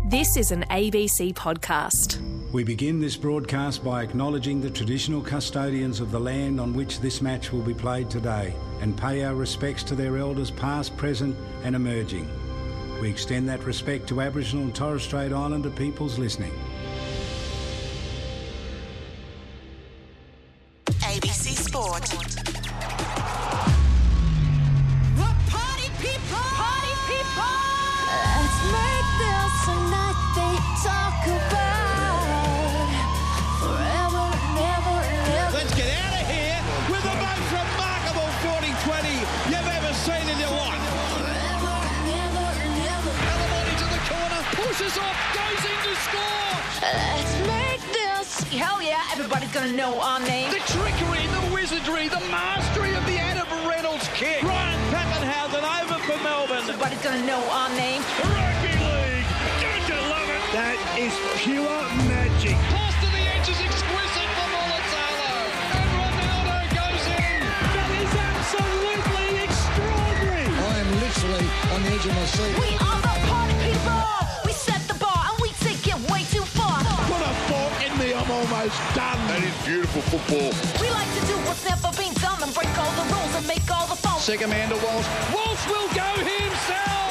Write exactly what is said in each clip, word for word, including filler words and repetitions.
This is an A B C podcast. We begin this broadcast by acknowledging the traditional custodians of the land on which this match will be played today and pay our respects to their elders past, present and emerging. We extend that respect to Aboriginal and Torres Strait Islander peoples listening. A B C Sport. Party people! Party people! Let's make this a night they talk about forever and ever and ever. Let's get out of here with the most remarkable forty twenty you've ever seen in your life. Forever and ever and ever. Alamoni to the corner, pushes off, goes in to score. Let's make this. Hell yeah, everybody's gonna know our name. The trickery, the wizardry, the mastery of the Adam Reynolds kick. Ryan Pappenhausen over for Melbourne. Everybody's gonna know our name. Rugby league, don't you love it? That is pure magic. Pass to the edge is exquisite for Mulatalo. And Ronaldo goes in. That is absolutely extraordinary. I am literally on the edge of my seat. We are the party people. We set the bar and we take it way too far. Put a fork in me, I'm almost done. That is beautiful football. We like to do what's never been done and break all the rules and make all the fun. Second man to Walsh. Walsh will go himself.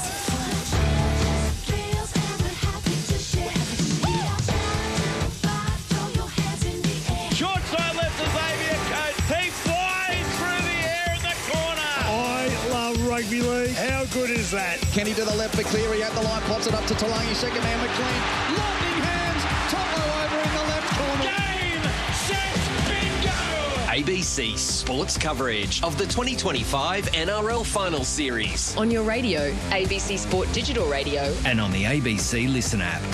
Short side left to Xavier Coates. He flies through the air in the corner. I love rugby league. How good is that? Kenny to the left for Cleary at the line. Pops it up to Talangi. Second man McLean. Lightning hands. Tolo over in the left corner. Game, set, bingo. A B C Sports coverage of the twenty twenty-five N R L Final Series. On your radio, A B C Sport Digital Radio. And on the A B C Listen app.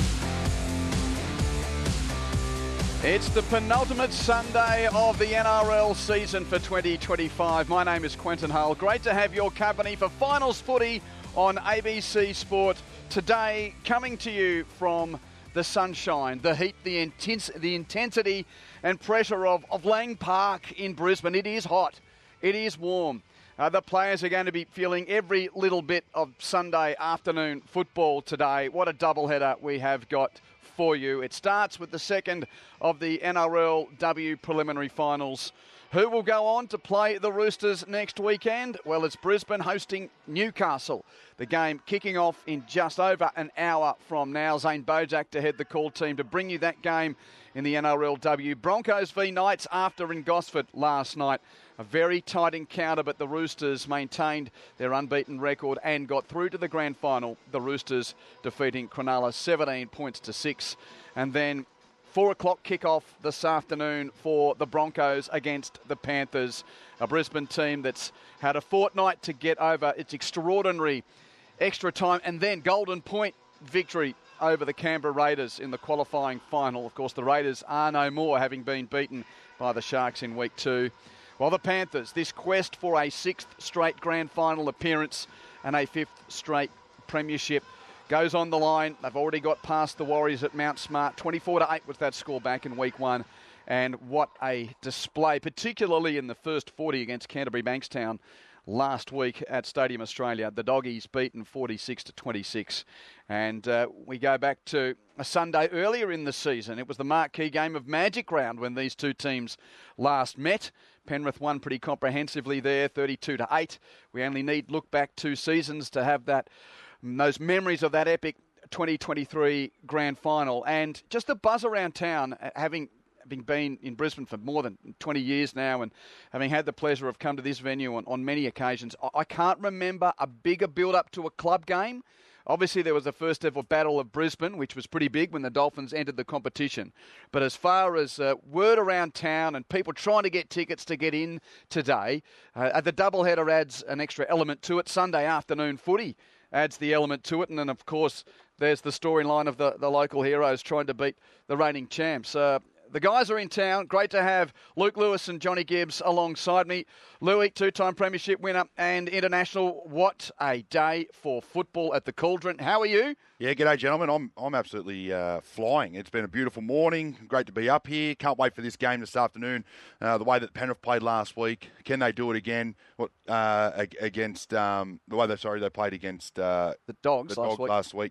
It's the penultimate Sunday of the N R L season for twenty twenty-five. My name is Quentin Hull. Great to have your company for Finals Footy on A B C Sport. Today, coming to you from the sunshine, the heat, the, intense, the intensity and pressure of, of Lang Park in Brisbane. It is hot. It is warm. Uh, the players are going to be feeling every little bit of Sunday afternoon football today. What a doubleheader we have got for you. It starts with the second of the N R L W preliminary finals. Who will go on to play the Roosters next weekend? Well, it's Brisbane hosting Newcastle. The game kicking off in just over an hour from now. Zane Bojak to head the call team to bring you that game in the N R L W. Broncos v Knights after in Gosford last night. A very tight encounter, but the Roosters maintained their unbeaten record and got through to the grand final. The Roosters defeating Cronulla seventeen points to six. And then four o'clock kickoff this afternoon for the Broncos against the Panthers. A Brisbane team that's had a fortnight to get over its extraordinary extra time and then Golden Point victory over the Canberra Raiders in the qualifying final. Of course, the Raiders are no more, having been beaten by the Sharks in week two. While the Panthers, this quest for a sixth straight grand final appearance and a fifth straight premiership goes on the line. They've already got past the Warriors at Mount Smart. twenty-four to eight was that score back in week one. And what a display, particularly in the first forty against Canterbury Bankstown last week at Stadium Australia. The Doggies beaten forty-six to twenty-six. And uh, we go back to a Sunday earlier in the season. It was the marquee game of Magic Round when these two teams last met. Penrith won pretty comprehensively there, thirty-two to eight. We only need look back two seasons to have that, those memories of that epic twenty twenty-three grand final. And just the buzz around town, having having been in Brisbane for more than twenty years now and having had the pleasure of come to this venue on, on many occasions, I can't remember a bigger build-up to a club game. Obviously, there was the first ever Battle of Brisbane, which was pretty big when the Dolphins entered the competition. But as far as uh, word around town and people trying to get tickets to get in today, uh, the doubleheader adds an extra element to it. Sunday afternoon footy adds the element to it. And then, of course, there's the storyline of the, the local heroes trying to beat the reigning champs. Uh, The guys are in town. Great to have Luke Lewis and Johnny Gibbs alongside me. Louis, two-time premiership winner and international. What a day for football at the Cauldron. How are you? Yeah, g'day, gentlemen. I'm I'm absolutely uh, flying. It's been a beautiful morning. Great to be up here. Can't wait for this game this afternoon. Uh, the way that Penrith played last week, can they do it again? What uh, against um, the way they sorry they played against uh, the Dogs, the last, Dogs week. last week.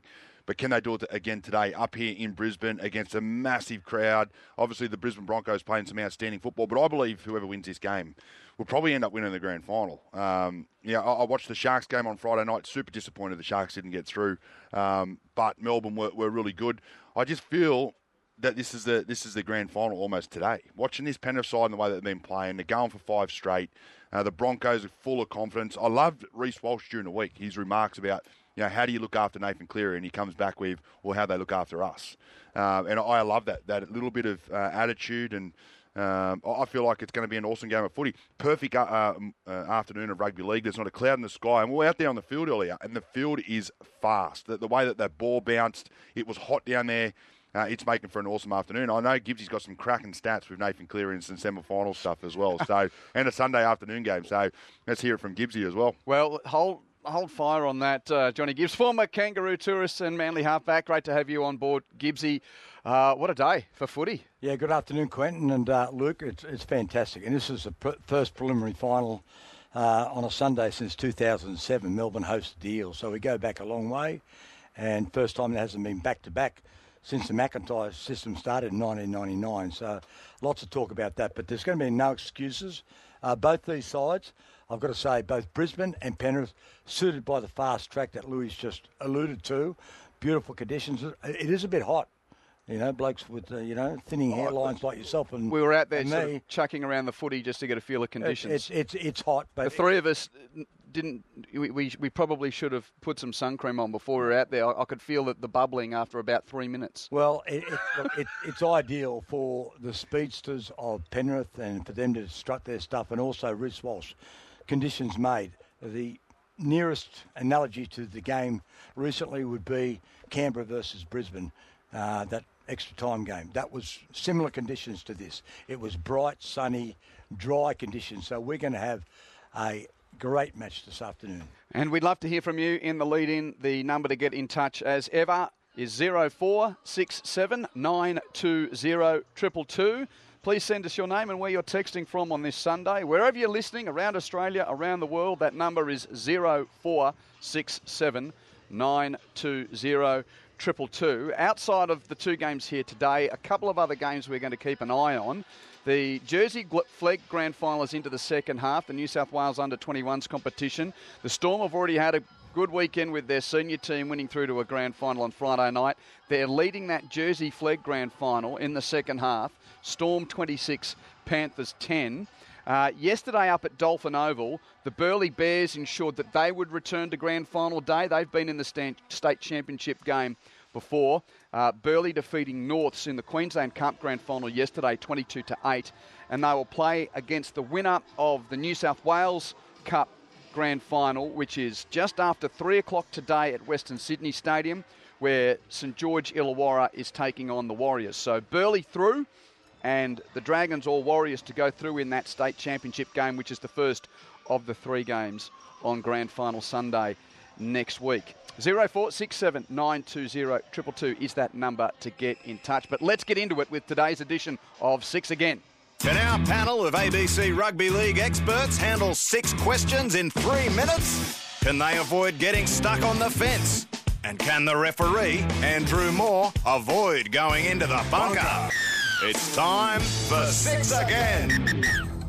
But can they do it again today up here in Brisbane against a massive crowd? Obviously, the Brisbane Broncos playing some outstanding football, but I believe whoever wins this game will probably end up winning the grand final. Um, yeah, I, I watched the Sharks game on Friday night. Super disappointed the Sharks didn't get through, um, but Melbourne were, were really good. I just feel that this is the this is the grand final almost today. Watching this Penrith side and the way that they've been playing, they're going for five straight. Uh, the Broncos are full of confidence. I loved Reece Walsh during the week. His remarks about, you know, how do you look after Nathan Cleary? And he comes back with, well, how they look after us. Um, and I love that, that little bit of uh, attitude. And um, I feel like it's going to be an awesome game of footy. Perfect uh, uh, afternoon of rugby league. There's not a cloud in the sky. And we were out there on the field earlier, and the field is fast. The, the way that that ball bounced, it was hot down there. Uh, it's making for an awesome afternoon. I know Gibbsy's got some cracking stats with Nathan Cleary and some semi-final stuff as well. So, and a Sunday afternoon game. So let's hear it from Gibbsy as well. Well, hold hold fire on that, uh, Johnny Gibbs, former Kangaroo tourist and Manly halfback. Great to have you on board, Gibbsy. Uh, what a day for footy. Yeah, good afternoon, Quentin and uh, Luke. It's it's fantastic. And this is the pr- first preliminary final uh, on a Sunday since two thousand seven. Melbourne hosted the Eels. So we go back a long way. And first time there hasn't been back-to-back since the McIntyre system started in nineteen ninety-nine. So lots of talk about that. But there's going to be no excuses. Uh, both these sides, I've got to say, both Brisbane and Penrith, suited by the fast track that Louis just alluded to. Beautiful conditions. It is a bit hot. You know, blokes with, uh, you know, thinning hairlines like yourself and we were out there and sort me. of chucking around the footy just to get a feel of conditions. It's it's it's, it's hot. But the three of us didn't. We, we we probably should have put some sun cream on before we were out there. I, I could feel that the bubbling after about three minutes. Well, it, it, look, it, it's ideal for the speedsters of Penrith and for them to strut their stuff, and also Reece Walsh. Conditions made. The nearest analogy to the game recently would be Canberra versus Brisbane. Uh, that extra time game. That was similar conditions to this. It was bright, sunny, dry conditions. So we're going to have a great match this afternoon. And we'd love to hear from you in the lead-in. The number to get in touch as ever is zero four six seven nine two zero two two two. Please send us your name and where you're texting from on this Sunday. Wherever you're listening, around Australia, around the world, that number is zero four six seven nine two zero two two two. Outside of the two games here today, a couple of other games we're going to keep an eye on. The Jersey Flegg Grand Final is into the second half, the New South Wales under twenty-ones competition. The Storm have already had a good weekend with their senior team winning through to a grand final on Friday night. They're leading that Jersey Flegg Grand Final in the second half. Storm twenty-six, Panthers ten. Uh, yesterday up at Dolphin Oval, the Burleigh Bears ensured that they would return to grand final day. They've been in the stand, state championship game before. Uh, Burleigh defeating Norths in the Queensland Cup grand final yesterday, twenty-two to eight. And they will play against the winner of the New South Wales Cup grand final, which is just after three o'clock today at Western Sydney Stadium, where St George Illawarra is taking on the Warriors. So Burleigh through, and the Dragons or Warriors to go through in that state championship game, which is the first of the three games on Grand Final Sunday next week. zero four six seven nine two zero two two two is that number to get in touch. But let's get into it with today's edition of Six Again. Can our panel of A B C Rugby League experts handle six questions in three minutes? Can they avoid getting stuck on the fence? And can the referee, Andrew Moore, avoid going into the bunker? It's time for Six Again.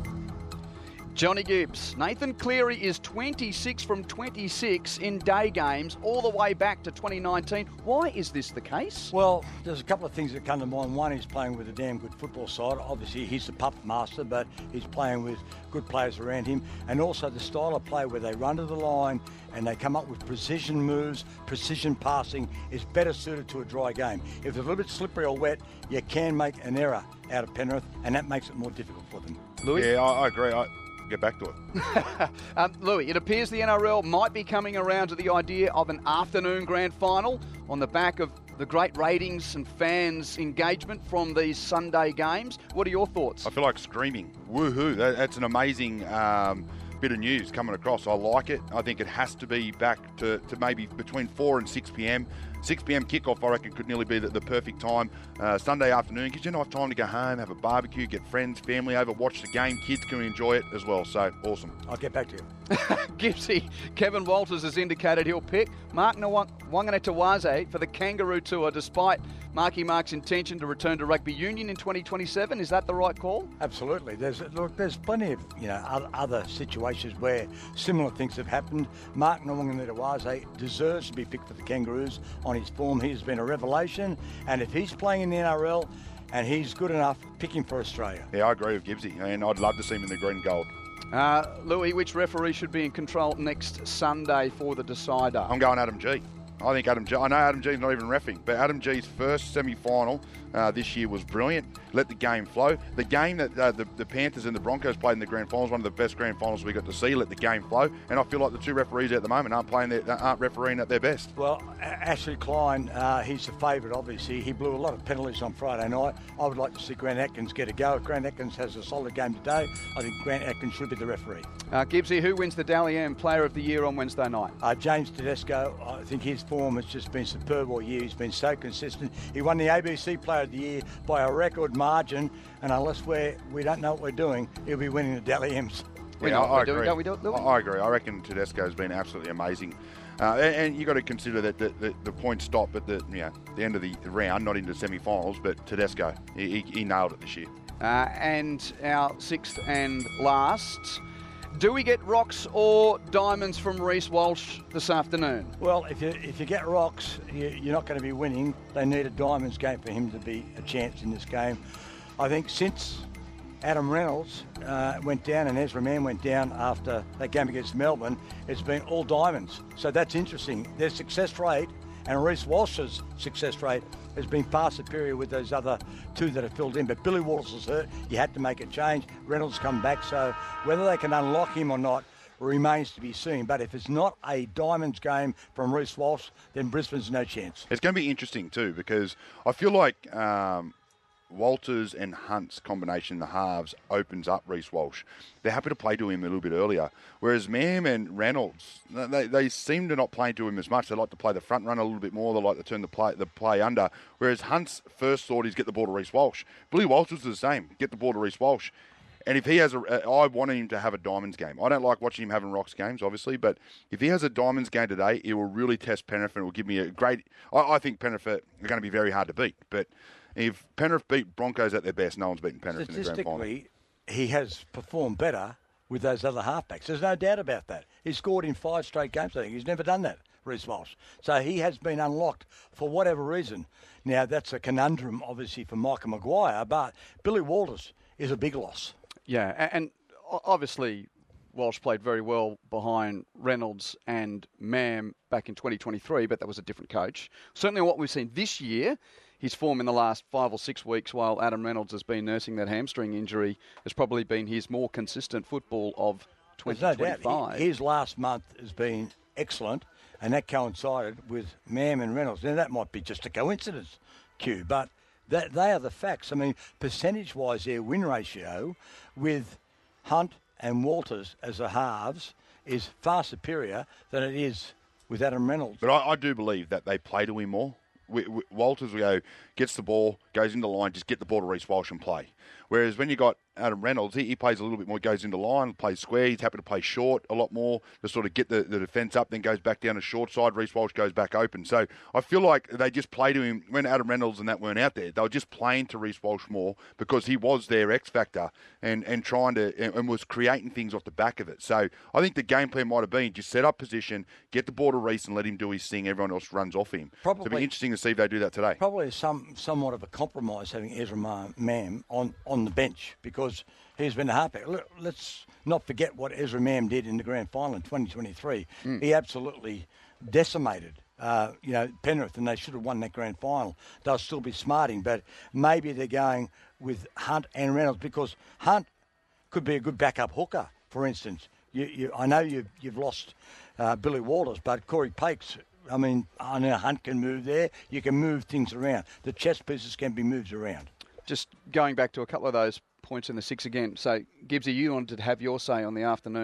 Johnny Gibbs. Nathan Cleary is twenty-six from twenty-six in day games all the way back to twenty nineteen. Why is this the case? Well, there's a couple of things that come to mind. One, he's playing with a damn good football side. Obviously, he's the pup master, but he's playing with good players around him. And also the style of play where they run to the line and they come up with precision moves, precision passing is better suited to a dry game. If it's a little bit slippery or wet, you can make an error out of Penrith, and that makes it more difficult for them. Louis? Yeah, I, I agree. I... Get back to it. um, Louis, it appears the N R L might be coming around to the idea of an afternoon grand final on the back of the great ratings and fans' engagement from these Sunday games. What are your thoughts? I feel like screaming. Woohoo. That, that's an amazing um, bit of news coming across. I like it. I think it has to be back to, to maybe between four and six p.m. six p.m. kickoff, I reckon, could nearly be the, the perfect time. Uh, Sunday afternoon gives you enough time to go home, have a barbecue, get friends, family over, watch the game. Kids can enjoy it as well. So, awesome. I'll get back to you. Gibbsy, Kevin Walters has indicated he'll pick Mark Wanganetawaze for the Kangaroo Tour, despite Marky Mark's intention to return to rugby union in twenty twenty-seven. Is that the right call? Absolutely. There's look, there's plenty of you know other, other situations where similar things have happened. Mark Wanganetawaze deserves to be picked for the Kangaroos on his form. He's been a revelation, and if he's playing in the N R L and he's good enough, pick him for Australia. Yeah, I agree with Gibbsy, and I'd love to see him in the green and gold. Uh, Louis, which referee should be in control next Sunday for the decider? I'm going Adam G. I think Adam G. I know Adam G's not even reffing, but Adam G's first semi-final uh, this year was brilliant. Let the game flow. The game that uh, the, the Panthers and the Broncos played in the grand finals, one of the best grand finals we got to see. Let the game flow, and I feel like the two referees at the moment aren't playing, their, aren't refereeing at their best. Well, Ashley Klein, uh, he's the favourite. Obviously, he blew a lot of penalties on Friday night. I would like to see Grant Atkins get a go. If Grant Atkins has a solid game today, I think Grant Atkins should be the referee. Uh, Gibbsy, who wins the Dally M Player of the Year on Wednesday night? Uh, James Tedesco. I think his form has just been superb all year. He's been so consistent. He won the A B C Player of the Year by a record margin, and unless we're, we don't know what we're doing, he'll be winning the Dally M's. We yeah, know I, what I we're doing, agree. don't we do it, Louis? I, I agree. I reckon Tedesco's been absolutely amazing. Uh, and, and you've got to consider that the, the, the points stop at the, you know, the end of the round, not into semi-finals, but Tedesco, he, he, he nailed it this year. Uh, and our sixth and last, do we get rocks or diamonds from Reece Walsh this afternoon? Well, if you if you get rocks, you, you're not going to be winning. They need a diamonds game for him to be a chance in this game. I think since Adam Reynolds uh, went down and Ezra Mann went down after that game against Melbourne, it's been all diamonds. So that's interesting. Their success rate and Reece Walsh's success rate has been far superior with those other two that have filled in. But Billy Walters was hurt. You had to make a change. Reynolds come back. So whether they can unlock him or not remains to be seen. But if it's not a diamonds game from Reece Walsh, then Brisbane's no chance. It's going to be interesting too, because I feel like um, Walters and Hunt's combination in the halves opens up Reece Walsh. They're happy to play to him a little bit earlier, whereas Mam and Reynolds, they, they seem to not play to him as much. They like to play the front run a little bit more. They like to turn the play the play under, whereas Hunt's first thought is get the ball to Reece Walsh. Billy Walters is the same, get the ball to Reece Walsh. And if he has a, I want him to have a diamonds game. I don't like watching him having rocks games, obviously, but if he has a diamonds game today, it will really test Penrith and it will give me a great, I, I think Penrith are going to be very hard to beat, but if Penrith beat Broncos at their best, no one's beaten Penrith in the grand final. Statistically, he has performed better with those other halfbacks. There's no doubt about that. He scored in five straight games, I think. He's never done that, Reece Walsh. So he has been unlocked for whatever reason. Now, that's a conundrum, obviously, for Michael Maguire, but Billy Walters is a big loss. Yeah, and obviously Walsh played very well behind Reynolds and Mam back in twenty twenty-three, but that was a different coach. Certainly what we've seen this year, his form in the last five or six weeks while Adam Reynolds has been nursing that hamstring injury has probably been his more consistent football of twenty twenty-five. No doubt. His last month has been excellent, and that coincided with Mam and Reynolds. Now, that might be just a coincidence, Q, but that they are the facts. I mean, percentage-wise, their win ratio with Hunt and Walters as the halves is far superior than it is with Adam Reynolds. But I, I do believe that they play to him more. We, we, Walters will go, gets the ball, goes into the line, just get the ball to Reece Walsh and play. Whereas when you got Adam Reynolds, he, he plays a little bit more, goes into line, plays square, he's happy to play short a lot more to sort of get the, the defence up, then goes back down the short side, Reece Walsh goes back open. So I feel like they just play to him, when Adam Reynolds and that weren't out there, they were just playing to Reece Walsh more because he was their X factor and, and trying to, and, and was creating things off the back of it. So I think the game plan might have been just set up position, get the ball to Reece and let him do his thing, everyone else runs off him. Probably, so it'll be interesting to see if they do that today. Probably some somewhat of a compromise having Ezra Mam on, on the bench because he's been a halfback. Let's not forget what Ezra Mam did in the grand final in twenty twenty-three. Mm. He absolutely decimated, uh, you know, Penrith, and they should have won that grand final. They'll still be smarting, but maybe they're going with Hunt and Reynolds because Hunt could be a good backup hooker, for instance. You, you, I know you've, you've lost uh, Billy Walters, but Corey Pakes, I mean, I know Hunt can move there. You can move things around. The chess pieces can be moved around. Just going back to a couple of those points in the six again. So, Gibbsy, you wanted to have your say on the afternoon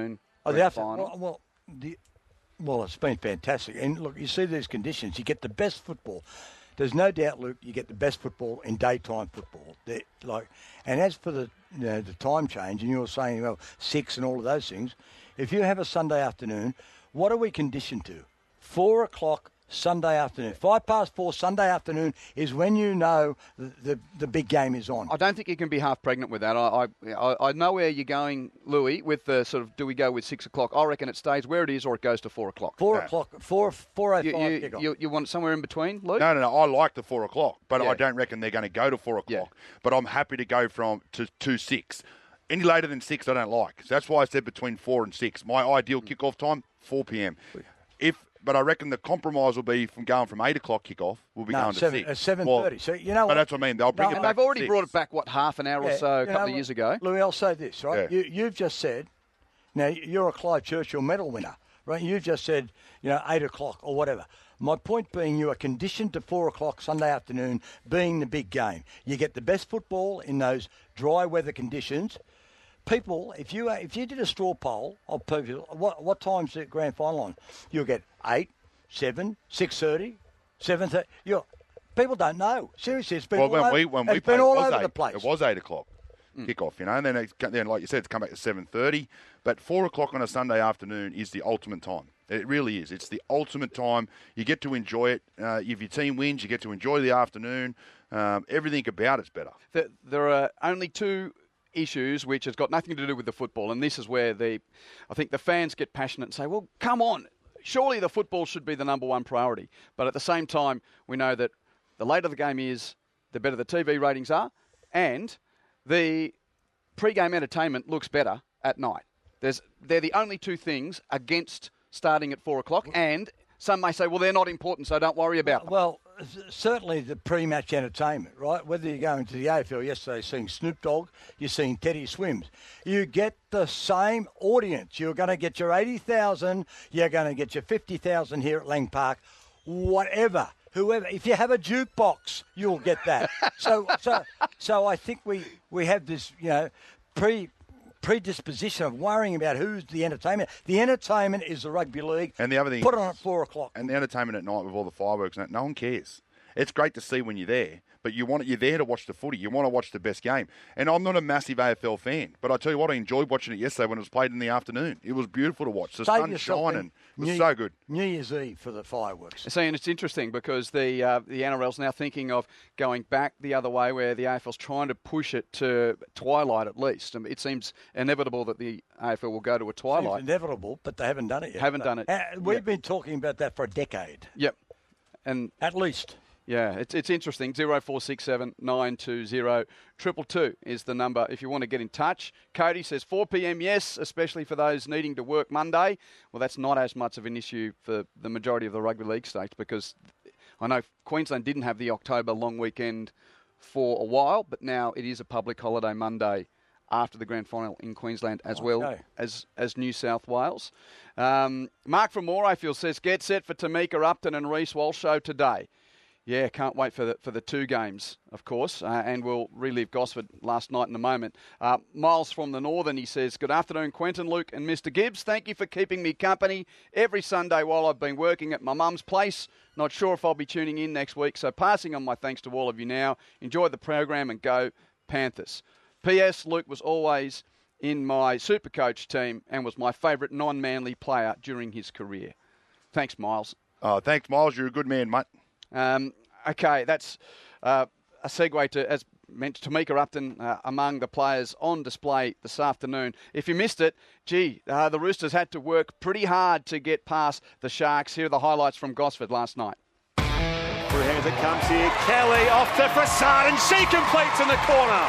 Oh, grand the after, final. well, well, the, well, it's been fantastic. And look, you see these conditions, you get the best football. There's no doubt, Luke, you get the best football in daytime football. They're like, and as for the you know, the time change, and you were saying, well, six and all of those things, if you have a Sunday afternoon, what are we conditioned to? Four o'clock Sunday afternoon. Five past four Sunday afternoon is when you know the, the, the big game is on. I don't think you can be half pregnant with that. I, I I know where you're going, Louis, with the sort of, do we go with six o'clock? I reckon it stays where it is or it goes to four o'clock. Four Yeah. o'clock, four, four oh five You, you, kickoff. you, you want it somewhere in between, Luke? No, no, no. I like the four o'clock, but Yeah. I don't reckon they're going to go to four o'clock. Yeah. But I'm happy to go from to, to six. Any later than six, I don't like. So that's why I said between four and six. My ideal kickoff time, four p.m. If, but I reckon the compromise will be from going from eight o'clock kickoff. We'll be No, going seven, to uh, six. seven Well, thirty. So you know but what? that's what I mean. They'll bring No, it And back they've already to brought six. it back, what, half an hour or Yeah, so a you couple know of what, years ago? Louis, I'll say this, right? Yeah. You, you've just said, now you're a Clive Churchill medal winner, right? You've just said, you know, eight o'clock or whatever. My point being, you are conditioned to four o'clock Sunday afternoon being the big game. You get the best football in those dry weather conditions. People, if you if you did a straw poll of people, what what time's the grand final on? You'll get eight, seven, six thirty, seven thirty. You people don't know. Seriously, it's been Well, all when over, we when it's we been played, all it was over eight, the place. It was eight o'clock kickoff, you know, and then it, then like you said, it's come back to seven thirty. But four o'clock on a Sunday afternoon is the ultimate time. It really is. It's the ultimate time. You get to enjoy it. Uh, if your team wins, you get to enjoy the afternoon. Um, everything about it's better. There, there are only two issues which has got nothing to do with the football, and this is where the, I think the fans get passionate and say, well, come on, surely the football should be the number one priority. But at the same time, we know that the later the game is, the better the T V ratings are, and the pre-game entertainment looks better at night. There's, they're the only two things against starting at four o'clock, and some may say, well, they're not important, so don't worry about them. Well, certainly the pre-match entertainment, right? Whether you're going to the A F L yesterday, seeing Snoop Dogg, you're seeing Teddy Swims, you get the same audience. You're going to get your eighty thousand, you're going to get your fifty thousand here at Lang Park, whatever. Whoever, if you have a jukebox, you'll get that. so, so, so I think we, we have this, you know, pre predisposition of worrying about who's the entertainment. The entertainment is the rugby league. And the other thing, put it on at four o'clock. And the entertainment at night with all the fireworks, and that, no one cares. It's great to see when you're there, but you want you're there to watch the footy. You want to watch the best game. And I'm not a massive A F L fan, but I tell you what, I enjoyed watching it yesterday when it was played in the afternoon. It was beautiful to watch. The Save sun yourself shining. It was New, so good. New Year's Eve for the fireworks. See, and it's interesting because the uh, the N R L's now thinking of going back the other way, where the A F L's trying to push it to twilight at least. I mean, it seems inevitable that the A F L will go to a twilight. Seems inevitable, but they haven't done it yet. Haven't done it. Uh, we've Yep. been talking about that for a decade. Yep. And at least. Yeah, it's it's interesting. Zero four six seven nine two zero triple two is the number if you want to get in touch. Cody says four p.m. yes, especially for those needing to work Monday. Well, that's not as much of an issue for the majority of the rugby league states, because I know Queensland didn't have the October long weekend for a while, but now it is a public holiday Monday after the grand final in Queensland as well Okay. as as New South Wales. Um, Mark from Morayfield says, get set for Tamika Upton and Reece Walsh show today. Yeah, can't wait for the for the two games, of course, uh, and we'll relive Gosford last night in a moment. Uh, Miles from the Northern, he says, good afternoon, Quentin, Luke and Mister Gibbs. Thank you for keeping me company every Sunday while I've been working at my mum's place. Not sure if I'll be tuning in next week, so passing on my thanks to all of you now. Enjoy the program and go Panthers. P S. Luke was always in my Supercoach team and was my favourite non-Manly player during his career. Thanks, Miles. Oh, thanks, Miles. You're a good man, mate. Um, okay, that's uh, a segue to, as meant, Tamika Upton uh, among the players on display this afternoon. If you missed it, gee, uh, the Roosters had to work pretty hard to get past the Sharks. Here are the highlights from Gosford last night. Through hands it comes here. Kelly off to Frassard, and she completes in the corner.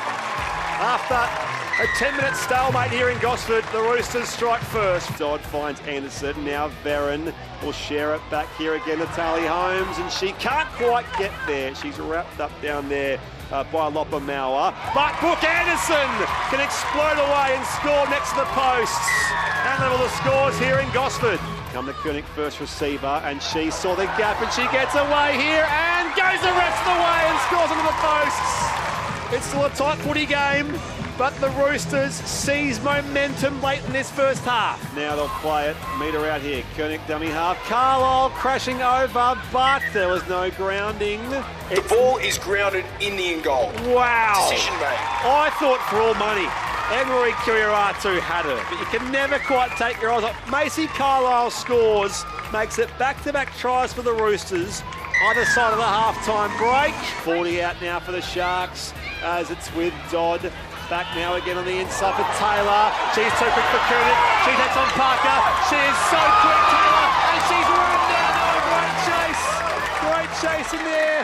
After a ten-minute stalemate here in Gosford, the Roosters strike first. Dodd finds Anderson. Now Veron will share it back here again to Tally Holmes, and she can't quite get there. She's wrapped up down there uh, by Lopa Mauer. But Brooke Anderson can explode away and score next to the posts and level the scores here in Gosford. Come to Koenig, first receiver, and she saw the gap, and she gets away here and goes the rest of the way and scores into the posts. It's still a tight footy game, but the Roosters seize momentum late in this first half. Now they'll play it. Meter out here. Koenig dummy half. Carlisle crashing over, but there was no grounding. The ball is grounded in the in goal. Wow. Decision made. I thought for all money, Emery Kiriaratu had her, but you can never quite take your eyes off. Macy Carlisle scores, makes it back-to-back tries for the Roosters. Either side of the half-time break. forty out now for the Sharks as it's with Dodd. Back now again on the inside for Taylor. She's too quick for Koenig. She takes on Parker. She is so quick, Taylor, and she's run down. Oh, great chase. Great chase in there.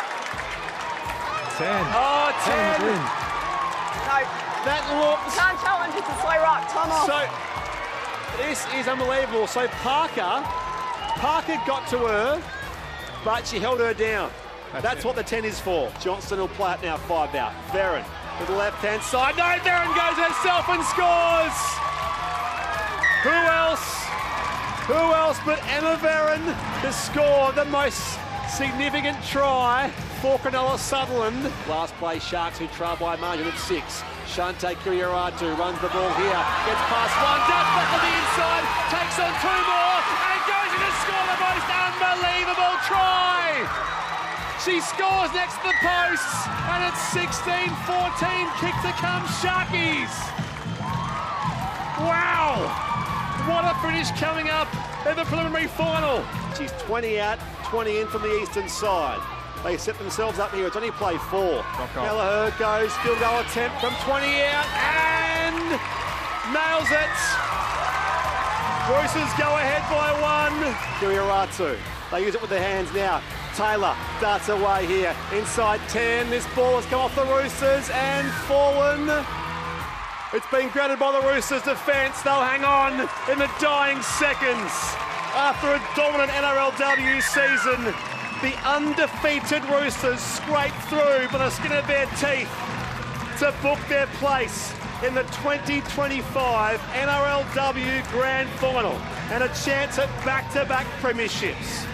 ten. Oh, ten. ten No. That looks... Can't challenge, it's a slow rock. Time off. So, this is unbelievable. So Parker, Parker got to her, but she held her down. That's, That's what the ten is for. Johnston will play it now, five out. Veron to the left-hand side. No, Veron goes herself and scores. Who else? Who else but Emma Veron to score the most significant try for Cronulla Sutherland. Last play, Sharks who trail by a margin of six. Shante Kiriaratu runs the ball here, gets past one, does back on the inside, takes on two more, and goes in to score the most unbelievable try. She scores next to the posts, and it's sixteen fourteen, kick to come Sharkies. Wow, what a finish coming up in the preliminary final. She's twenty out, twenty in from the eastern side. They set themselves up here. It's only play four. Gallagher goes, field goal attempt from twenty out and nails it. Roosters go ahead by one. Kiriaratu. They use it with their hands now. Taylor darts away here. Inside ten. This ball has come off the Roosters and fallen. It's been grounded by the Roosters' defence. They'll hang on in the dying seconds. After a dominant N R L W season, the undefeated Roosters scrape through by the skin of their teeth to book their place in the twenty twenty-five N R L W Grand Final and a chance at back-to-back premierships.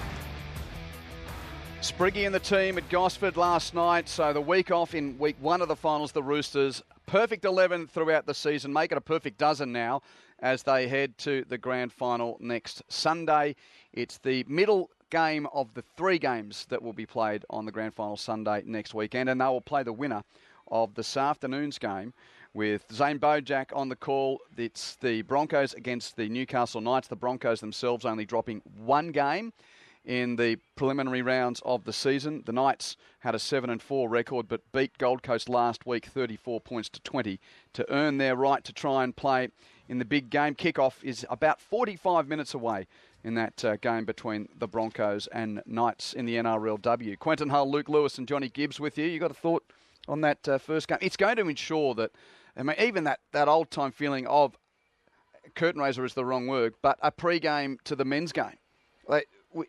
Spriggy and the team at Gosford last night, so the week off in week one of the finals, the Roosters. Perfect eleven throughout the season, make it a perfect dozen now as they head to the grand final next Sunday. It's the middle game of the three games that will be played on the grand final Sunday next weekend, and they will play the winner of this afternoon's game with Zane Bojack on the call. It's the Broncos against the Newcastle Knights. The Broncos themselves only dropping one game in the preliminary rounds of the season. The Knights had a seven and four record but beat Gold Coast last week thirty-four points to twenty to earn their right to try and play in the big game. Kickoff is about forty-five minutes away in that uh, game between the Broncos and Knights in the N R L W. Quentin Hull, Luke Lewis and Johnny Gibbs with you. You got a thought on that uh, first game? It's going to ensure that, I mean, even that, that old-time feeling of curtain raiser is the wrong word, but a pre-game to the men's game. Like, we,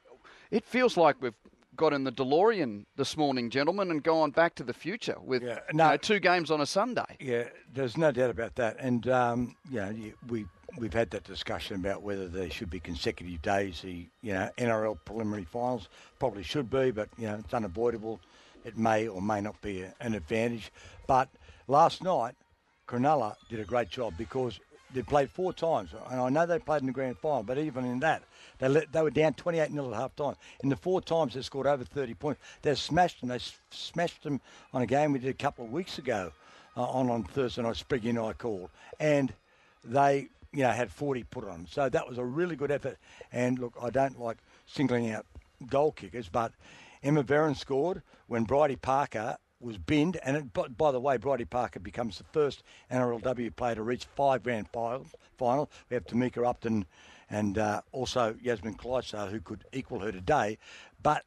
it feels like we've got in the DeLorean this morning, gentlemen, and gone back to the future with yeah, no, you know, two games on a Sunday. Yeah, there's no doubt about that. And, um, you know, we, we've had that discussion about whether there should be consecutive days. The, you know, N R L preliminary finals probably should be, but, you know, it's unavoidable. It may or may not be a, an advantage. But last night, Cronulla did a great job because they played four times. And I know they played in the grand final, but even in that, They let, they were down twenty-eight nil at half time. In the four times they scored over thirty points. They smashed them. They smashed them on a game we did a couple of weeks ago uh, on, on Thursday night, Spriggy and I called. And they, you know, had forty put on them. So that was a really good effort. And look, I don't like singling out goal kickers, but Emma Veron scored when Bridie Parker was binned. And it, by, by the way, Bridie Parker becomes the first N R L W player to reach five grand finals. Final. We have Tamika Upton and uh, also Yasmin Kleisar, who could equal her today. But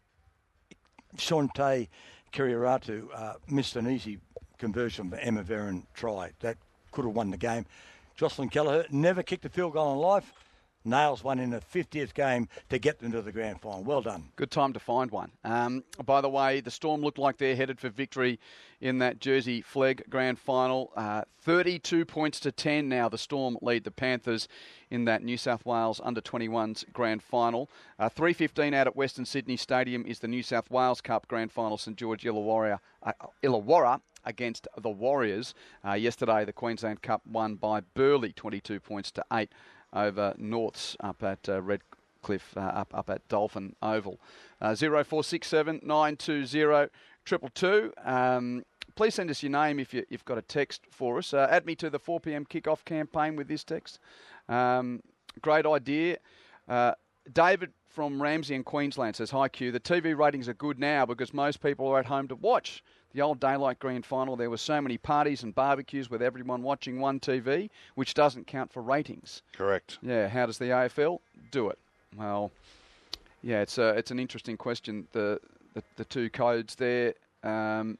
Shante Kiriaratu uh, missed an easy conversion for Emma Veron try. That could have won the game. Jocelyn Kelleher never kicked a field goal in life. nails one in the fiftieth game to get them to the grand final. Well done. Good time to find one. Um, by the way, the Storm look like they're headed for victory in that Jersey Flegg grand final. Uh, thirty-two points to ten now. The Storm lead the Panthers in that New South Wales under twenty-ones grand final. Uh, three fifteen out at Western Sydney Stadium is the New South Wales Cup grand final. St George Illawarra, uh, Illawarra against the Warriors. Uh, yesterday, the Queensland Cup won by Burleigh, twenty-two points to eight over Norths up at uh, Redcliffe, uh, up, up at Dolphin Oval. Uh, zero four six seven nine two zero two two. Um, please send us your name if you, you've got a text for us. Uh, add me to the four p.m. kickoff campaign with this text. Um, great idea. Uh, David from Ramsey in Queensland says, hi Q, the T V ratings are good now because most people are at home to watch. The old daylight grand final, there were so many parties and barbecues with everyone watching one T V, which doesn't count for ratings. Correct. Yeah, how does the A F L do it? Well, yeah, it's a, it's an interesting question, the, the, the two codes there. Um,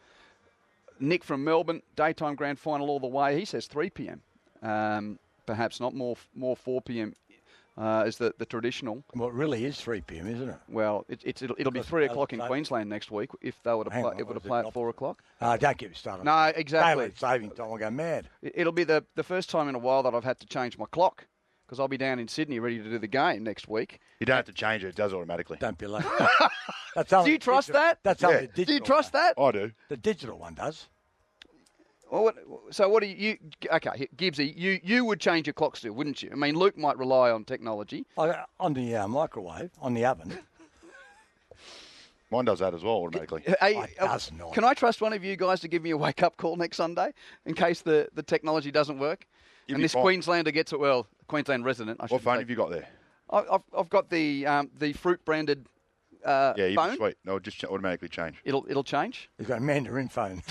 Nick from Melbourne, daytime grand final all the way. He says three p.m. Um, perhaps not, more more four p.m. Uh, is the, the traditional. Well, it really is three p.m., isn't it? Well, it, it's, it'll, it'll be three o'clock in Queensland next week if they were to play, on, it were to is play it at four o'clock. Uh, don't get me started. No, exactly. Daylight saving time, I'll go mad. It'll be the, the first time in a while that I've had to change my clock because I'll be down in Sydney ready to do the game next week. You don't have to change it. It does automatically. Don't be late. That's do you trust digital, that? That's yeah. only digital. Do you trust that? I do. The digital one does. Well, what, so what do you, you... Okay, Gibbsy, you, you would change your clock still, wouldn't you? I mean, Luke might rely on technology. I, on the uh, microwave, on the oven. Mine does that as well automatically. Hey, It does not. Can I trust one of you guys to give me a wake-up call next Sunday in case the, the technology doesn't work? You'd and be this fine. Queenslander gets it, well, Queensland resident, I should What phone say. have you got there? I- I've, I've got the um, the fruit-branded uh, Yeah, you'd phone. be sweet. No, it'll just ch- automatically change. It'll, it'll change. He's got a Mandarin phone.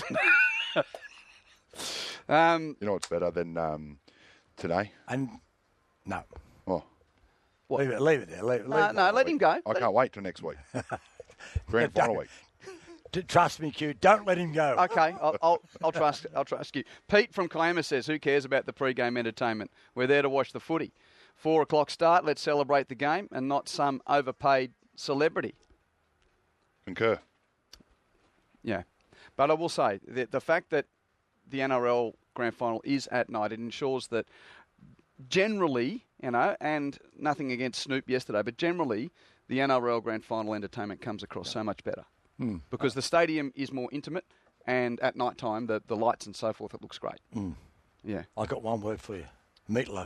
Um, You know what's better than um, today? and no. Oh, Leave it, leave it there. Leave, leave no, it no, let him go. I can't wait till next week. Grand final week. D- Trust me, Q. Don't let him go. Okay, I'll, I'll, I'll trust. I'll trust you. Pete from Kiama says, "Who cares about the pre-game entertainment? We're there to watch the footy. Four o'clock start. Let's celebrate the game and not some overpaid celebrity." Concur. Yeah, but I will say that the fact that the N R L Grand Final is at night, it ensures that generally, you know, and nothing against Snoop yesterday, but generally, the N R L Grand Final entertainment comes across so much better. Mm. Because the stadium is more intimate, and at night time, the, the lights and so forth, it looks great. Mm. Yeah. I got one word for you. Meatloaf.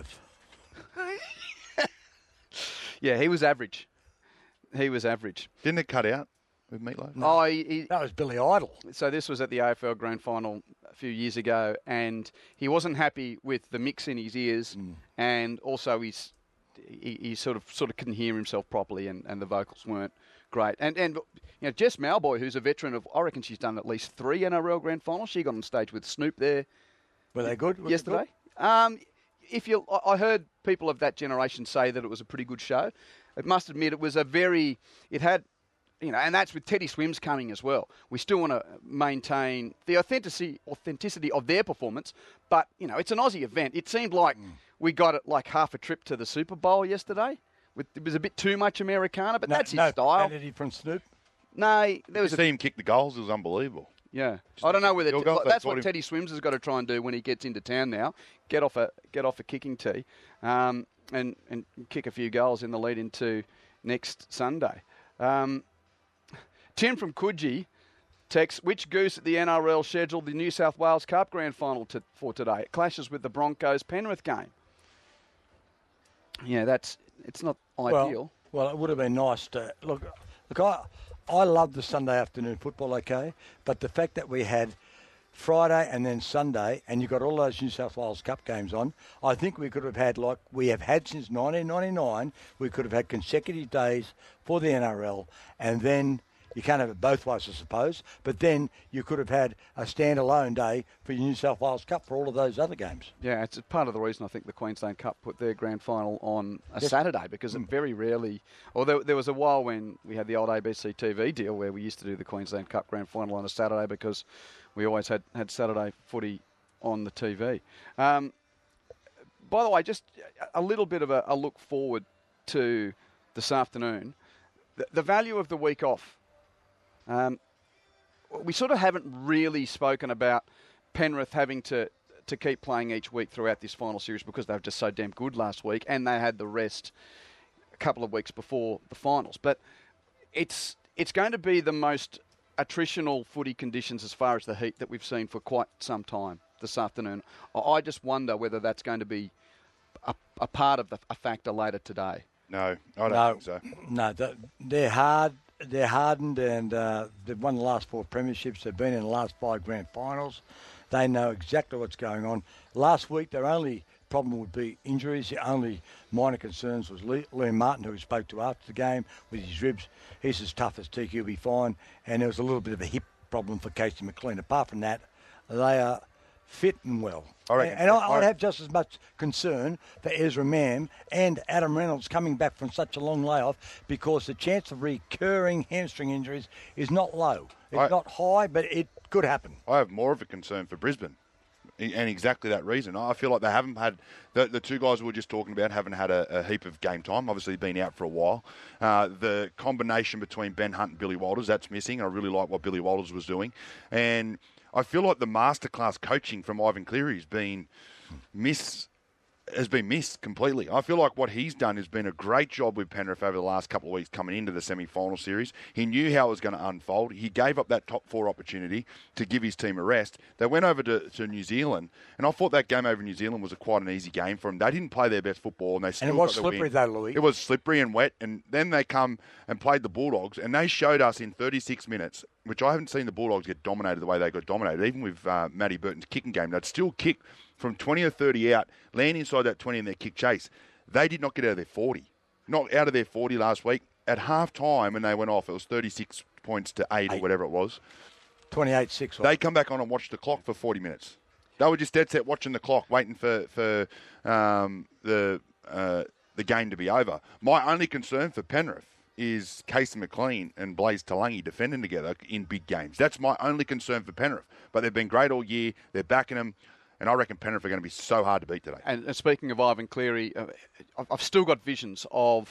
Yeah, he was average. He was average. Didn't it cut out with Meatloaf? Oh, he, he, That was Billy Idol. so this was at the A F L Grand Final a few years ago, and he wasn't happy with the mix in his ears, Mm. and also he's, he, he sort of sort of couldn't hear himself properly, and, and the vocals weren't great. And and you know, Jess Malboy, who's a veteran of, I reckon she's done at least three N R L Grand Finals. She got on stage with Snoop there. Were they good? Was it yesterday? Um, if you, I I heard people of that generation say that it was a pretty good show. I must admit, it was a very, it had, you know, and that's with Teddy Swims coming as well. We still want to maintain the authenticity authenticity of their performance, but you know, it's an Aussie event. It seemed like mm. we got it like half a trip to the Super Bowl yesterday. With, it was a bit too much Americana, but No, that's his no style. profanity from Snoop? No, there was To a see him kick the goals, it was unbelievable. Yeah, I don't know whether Field t- goal, that's they what taught him- Teddy Swims has got to try and do when he gets into town now. Get off a get off a kicking tee, um, and and kick a few goals in the lead into next Sunday. Um, Tim from Coogee texts, which goose at the N R L scheduled the New South Wales Cup Grand Final to, for today? It clashes with the Broncos Penrith game. Yeah, that's it's not ideal. Well, well, it would have been nice to look. Look, I I love the Sunday afternoon football, okay, but the fact that we had Friday and then Sunday, and you got all those New South Wales Cup games on, I think we could have had, like we have had since nineteen ninety-nine, we could have had consecutive days for the N R L, and then you can't have it both ways, I suppose, but then you could have had a standalone day for your New South Wales Cup for all of those other games. Yeah, it's part of the reason I think the Queensland Cup put their grand final on a Yes. Saturday, because it very rarely, or there, there was a while when we had the old A B C T V deal where we used to do the Queensland Cup grand final on a Saturday because we always had, had Saturday footy on the T V. Um, by the way, just a little bit of a, a look forward to this afternoon. The, the value of the week off. Um, we sort of haven't really spoken about Penrith having to, to keep playing each week throughout this final series because they were just so damn good last week, and they had the rest a couple of weeks before the finals. But it's it's going to be the most attritional footy conditions as far as the heat that we've seen for quite some time this afternoon. I just wonder whether that's going to be a, a part of the, a factor later today. No, I don't no, think so. No, they're hard. They're hardened, and uh, they've won the last four premierships. They've been in the last five grand finals. They know exactly what's going on. Last week, their only problem would be injuries. The only minor concerns was Liam Martin, who we spoke to after the game, with his ribs. He's as tough as T Q, he'll be fine. And there was a little bit of a hip problem for Casey McLean. Apart from that, they are fit and well. I reckon, and I, I'd have just as much concern for Ezra Mam and Adam Reynolds coming back from such a long layoff, because the chance of recurring hamstring injuries is not low. It's I, not high, but it could happen. I have more of a concern for Brisbane, and exactly that reason. I feel like they haven't had, the, the two guys we were just talking about haven't had a, a heap of game time. Obviously, been out for a while. Uh, the combination between Ben Hunt and Billy Walters, that's missing. I really like what Billy Walters was doing. And I feel like the masterclass coaching from Ivan Cleary has been miss has been missed completely. I feel like what he's done has been a great job with Penrith over the last couple of weeks coming into the semi-final series. He knew how it was going to unfold. He gave up that top four opportunity to give his team a rest. They went over to, to New Zealand, and I thought that game over New Zealand was a quite an easy game for them. They didn't play their best football, and they still and it was got the slippery win. though, Louis. It was slippery and wet, and then they come and played the Bulldogs, and they showed us in thirty-six minutes, which I haven't seen the Bulldogs get dominated the way they got dominated, even with uh, Matty Burton's kicking game. They'd still kick from twenty or thirty out, land inside that twenty in their kick chase. They did not get out of their forty. Not out of their forty last week. At half-time, when they went off, it was thirty-six points to eight, eight. or whatever it was. twenty-eight six. They come back on and watch the clock for forty minutes. They were just dead set watching the clock, waiting for, for um, the uh, the game to be over. My only concern for Penrith is Casey McLean and Blaze Talangi defending together in big games. That's my only concern for Penrith. But they've been great all year. They're backing them. And I reckon Penrith are going to be so hard to beat today. And, and speaking of Ivan Cleary, uh, I've still got visions of,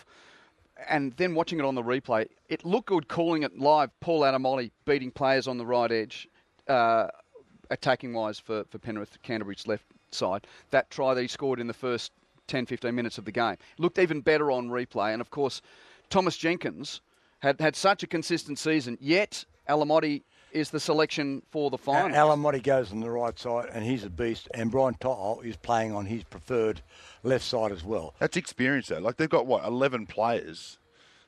and then watching it on the replay, it looked good calling it live. Paul Adamoli beating players on the right edge, uh, attacking-wise for, for Penrith, Canterbury's left side. That try that he scored in the first ten, fifteen minutes of the game looked even better on replay. And, of course, Thomas Jenkins had, had such a consistent season, yet Alamotti is the selection for the final. Alamotti goes on the right side, and he's a beast. And Brian To'o is playing on his preferred left side as well. That's experience, though. Like, they've got, what, eleven players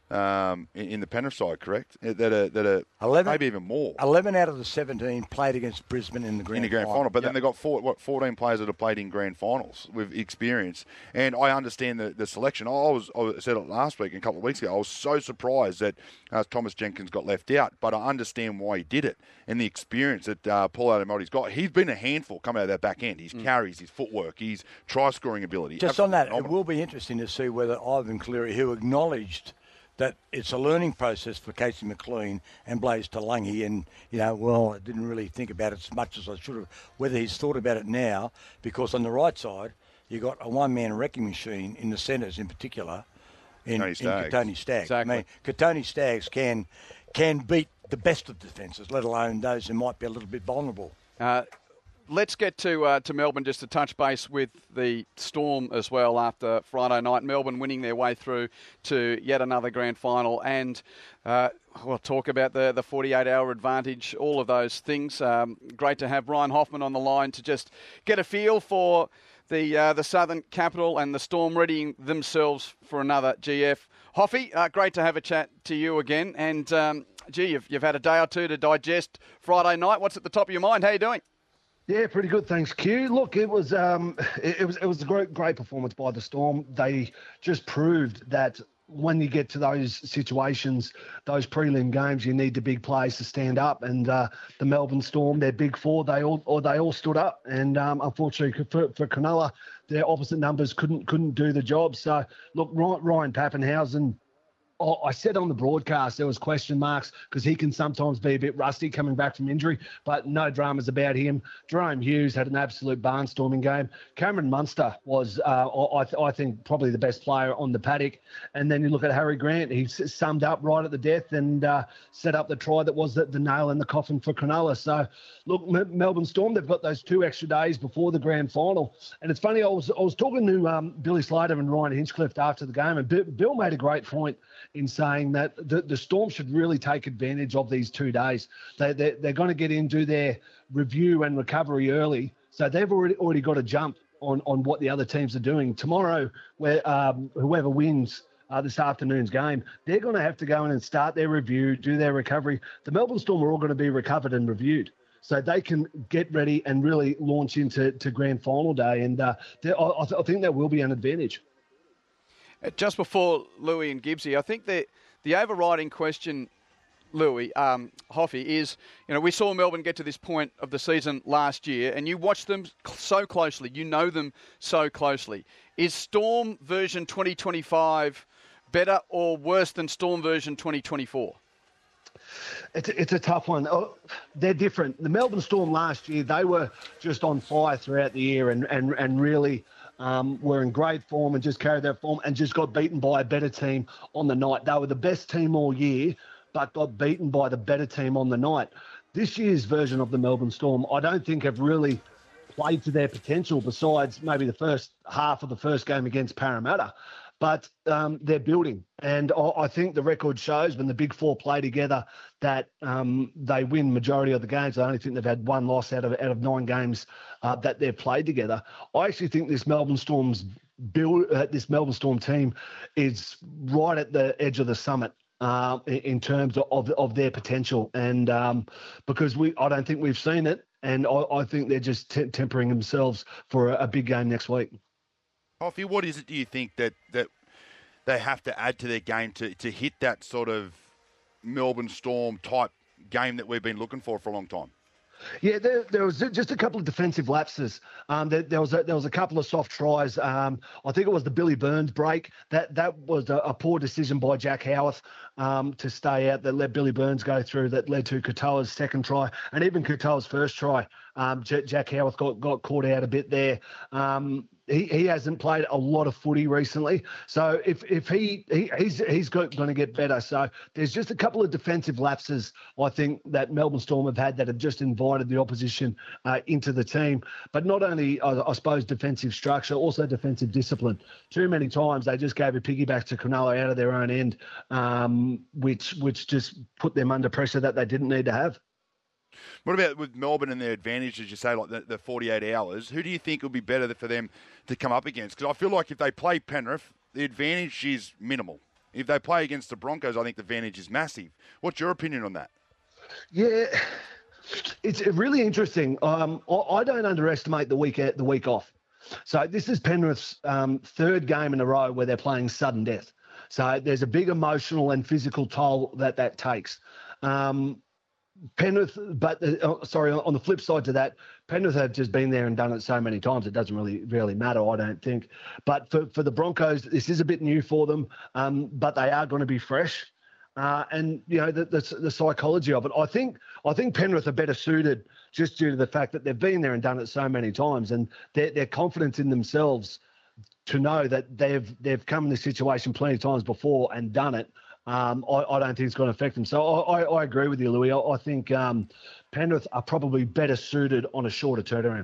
um, in, in the Penrith side, correct? That are, that are eleven, maybe even more. eleven out of the seventeen played against Brisbane in the grand final. In the grand final. final. But yep. then they've got four, what, fourteen players that have played in grand finals with experience. And I understand the, the selection. I was I said it last week and a couple of weeks ago. I was so surprised that uh, Thomas Jenkins got left out. But I understand why he did it. And the experience that uh, Paul Adamotti's got. He's been a handful coming out of that back end. His mm. carries, his footwork, his try-scoring ability. Just on that, phenomenal. It will be interesting to see whether Ivan Cleary, who acknowledged that it's a learning process for Casey McLean and Blaze Talangi, and, you know, well, I didn't really think about it as much as I should have, whether he's thought about it now, because on the right side, you've got a one-man wrecking machine in the centres in particular, in Kotoni Staggs. Exactly. I mean, Kotoni Staggs can, can beat the best of defences, let alone those who might be a little bit vulnerable. Uh, Let's get to uh, to Melbourne just to touch base with the Storm as well after Friday night. Melbourne winning their way through to yet another grand final. And uh, we'll talk about the, the forty-eight hour advantage, all of those things. Um, great to have Ryan Hoffman on the line to just get a feel for the uh, the Southern Capital and the Storm readying themselves for another G F. Hoffy, uh, great to have a chat to you again. And, um, gee, you've, you've had a day or two to digest Friday night. What's at the top of your mind? How are you doing? Yeah, pretty good, thanks, Q. Look, it was um, it, it was it was a great great performance by the Storm. They just proved that when you get to those situations, those prelim games, you need the big players to stand up. And uh, the Melbourne Storm, their big four, they all or they all stood up. And um, unfortunately for, for Cronulla, their opposite numbers couldn't couldn't do the job. So look, Ryan, Ryan Pappenhausen oh, I said on the broadcast there was question marks because he can sometimes be a bit rusty coming back from injury, but no dramas about him. Jerome Hughes had an absolute barnstorming game. Cameron Munster was, uh, I, th- I think, probably the best player on the paddock. And then you look at Harry Grant. He s- summed up right at the death and uh, set up the try that was the, the nail in the coffin for Cronulla. So, look, M- Melbourne Storm, they've got those two extra days before the grand final. And it's funny, I was I was talking to um, Billy Slater and Ryan Hinchcliffe after the game, and B- Bill made a great point in saying that the, the Storm should really take advantage of these two days. They, they, they're going to get in, do their review and recovery early. So they've already already got a jump on, on what the other teams are doing. Tomorrow, where um, whoever wins uh, this afternoon's game, they're going to have to go in and start their review, do their recovery. The Melbourne Storm are all going to be recovered and reviewed, so they can get ready and really launch into to grand final day. And uh, I, I think that will be an advantage. Just before Louis and Gibbsy, I think the the overriding question, Louis, um, Hoffy, is, you know, we saw Melbourne get to this point of the season last year, and you watched them so closely. You know them so closely. Is Storm version twenty twenty-five better or worse than Storm version twenty twenty-four? It's a, it's a tough one. Oh, they're different. The Melbourne Storm last year, they were just on fire throughout the year and, and, and really um, were in great form and just carried that form and just got beaten by a better team on the night. They were the best team all year, but got beaten by the better team on the night. This year's version of the Melbourne Storm, I don't think have really played to their potential besides maybe the first half of the first game against Parramatta. But um, they're building. And I, I think the record shows when the big four play together that um, they win majority of the games. I only think they've had one loss out of out of nine games uh, that they've played together. I actually think this Melbourne Storm's build, uh, this Melbourne Storm team is right at the edge of the summit uh, in terms of of their potential. And um, because we, I don't think we've seen it. And I, I think they're just t- tempering themselves for a, a big game next week. Hoffy, what is it, do you think, that, that they have to add to their game to, to hit that sort of Melbourne Storm type game that we've been looking for for a long time? Yeah, there, there was just a couple of defensive lapses. Um, there, there was a, there was a couple of soft tries. Um, I think it was the Billy Burns break. That that was a, a poor decision by Jack Howarth um, to stay out. That let Billy Burns go through. That led to Katoa's second try and even Katoa's first try. Um, J- Jack Howarth got, got caught out a bit there. Um, He, he hasn't played a lot of footy recently, so if if he, he he's he's going to get better. So there's just a couple of defensive lapses I think that Melbourne Storm have had that have just invited the opposition uh, into the team. But not only I, I suppose defensive structure, also defensive discipline. Too many times they just gave a piggyback to Cronulla out of their own end, um, which which just put them under pressure that they didn't need to have. What about with Melbourne and their advantage, as you say, like the, the forty-eight hours? Who do you think would be better for them to come up against? Because I feel like if they play Penrith, the advantage is minimal. If they play against the Broncos, I think the advantage is massive. What's your opinion on that? Yeah, it's really interesting. Um, I, I don't underestimate the week the week off. So this is Penrith's um, third game in a row where they're playing sudden death. So there's a big emotional and physical toll that that takes. Um, Penrith, but uh, sorry, on the flip side to that, Penrith have just been there and done it so many times, it doesn't really really matter, I don't think. But for, for the Broncos, this is a bit new for them, um, but they are going to be fresh. Uh, and, you know, the, the the psychology of it, I think I think Penrith are better suited just due to the fact that they've been there and done it so many times, and their, their confidence in themselves to know that they've they've come in this situation plenty of times before and done it. Um, I, I don't think it's going to affect them. So I, I, I agree with you, Louis. I, I think um, Penrith are probably better suited on a shorter turnaround.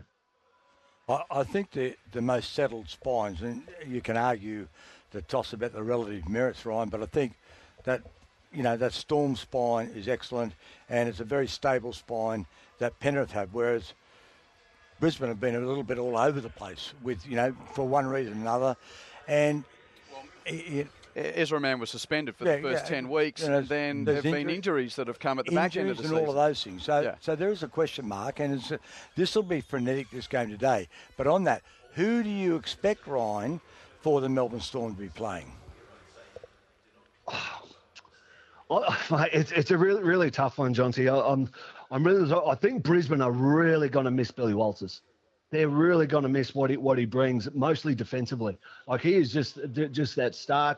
I, I think the, the most settled spines, and you can argue the toss about the relative merits, Ryan, but I think that, you know, that Storm spine is excellent, and it's a very stable spine that Penrith have, whereas Brisbane have been a little bit all over the place with, you know, for one reason or another. And it, Ezra Mann was suspended for yeah, the first yeah, ten weeks, you know, and then there have been injuries that have come at the back end of the and season. all of those things. So, yeah. so there is a question mark, and it's, this will be frenetic, this game today. But on that, who do you expect, Ryan, for the Melbourne Storm to be playing? Oh, mate, it's it's a really really tough one, Jonty. I'm I'm really I think Brisbane are really going to miss Billy Walters. They're really going to miss what he what he brings, mostly defensively. Like he is just just that starch.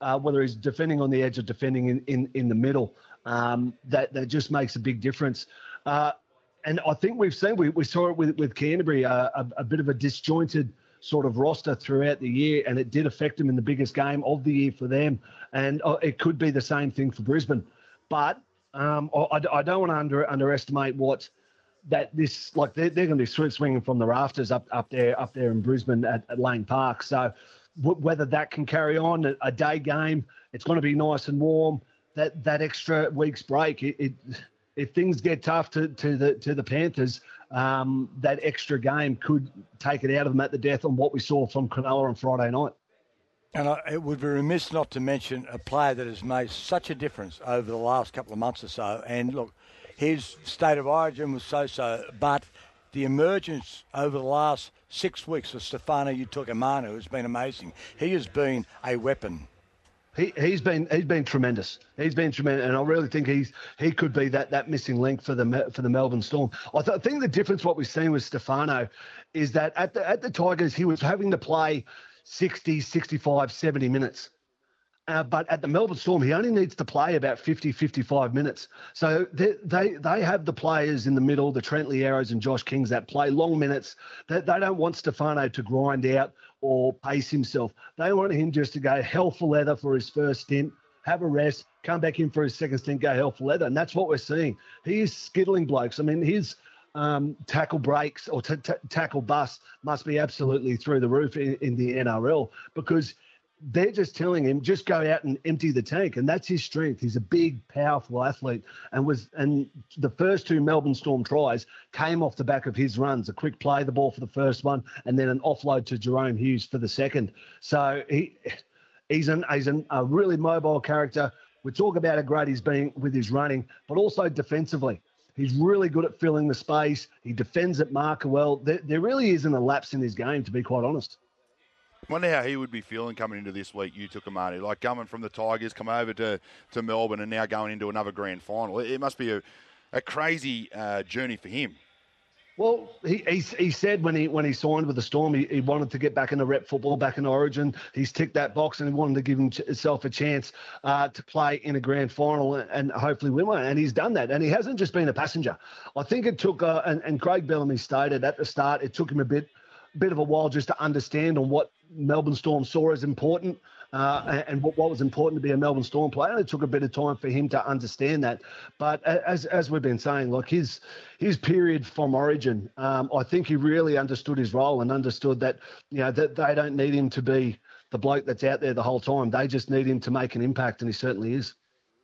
uh, whether he's defending on the edge or defending in, in, in the middle. Um, that, that just makes a big difference. Uh, and I think we've seen, we, we saw it with, with Canterbury, uh, a, a bit of a disjointed sort of roster throughout the year, and it did affect them in the biggest game of the year for them. And uh, it could be the same thing for Brisbane. But um, I, I don't want to under, underestimate what that this, like they're, they're going to be swinging from the rafters up, up there, up there in Brisbane at, at Lane Park. So w- whether that can carry on a, a day game, it's going to be nice and warm. That that extra week's break, it, it if things get tough to, to the to the Panthers, um, that extra game could take it out of them at the death on what we saw from Cronulla on Friday night. And I, it would be remiss not to mention a player that has made such a difference over the last couple of months or so. And look, his state of origin was so-so, but the emergence over the last six weeks of Stefano Utoikamanu has been amazing. He has been a weapon. He he's been he's been tremendous. He's been tremendous, and I really think he's he could be that, that missing link for the for the Melbourne Storm. I, th- I think the difference what we've seen with Stefano is that at the at the Tigers he was having to play sixty, sixty-five, seventy minutes. Uh, but at the Melbourne Storm, he only needs to play about fifty, fifty-five minutes. So they, they they have the players in the middle, the Trent Arrows and Josh Kings, that play long minutes. They, they don't want Stefano to grind out or pace himself. They want him just to go hell for leather for his first stint, have a rest, come back in for his second stint, go hell for leather. And that's what we're seeing. He is skittling blokes. I mean, his um, tackle breaks or t- t- tackle busts must be absolutely through the roof in, in the N R L, because they're just telling him, just go out and empty the tank. And that's his strength. He's a big, powerful athlete. And was and the first two Melbourne Storm tries came off the back of his runs. A quick play, the ball for the first one, and then an offload to Jerome Hughes for the second. So he he's, an, he's an, a really mobile character. We talk about how great he's been with his running, but also defensively. He's really good at filling the space. He defends at marker well. There, there really isn't a lapse in his game, to be quite honest. Wonder how he would be feeling coming into this week, Utoikamanu, like coming from the Tigers, come over to, to Melbourne and now going into another grand final. It, it must be a, a crazy uh, journey for him. Well, he, he he said when he when he signed with the Storm, he, he wanted to get back into rep football, back in Origin. He's ticked that box and he wanted to give himself a chance uh, to play in a grand final and, and hopefully win one. And he's done that. And he hasn't just been a passenger. I think it took, uh, and, and Craig Bellamy stated at the start, it took him a bit bit of a while just to understand on what Melbourne Storm saw as important uh, and what, what was important to be a Melbourne Storm player. And it took a bit of time for him to understand that. But as as we've been saying, like his his period from Origin, um, I think he really understood his role and understood that, you know, that they don't need him to be the bloke that's out there the whole time. They just need him to make an impact, and he certainly is.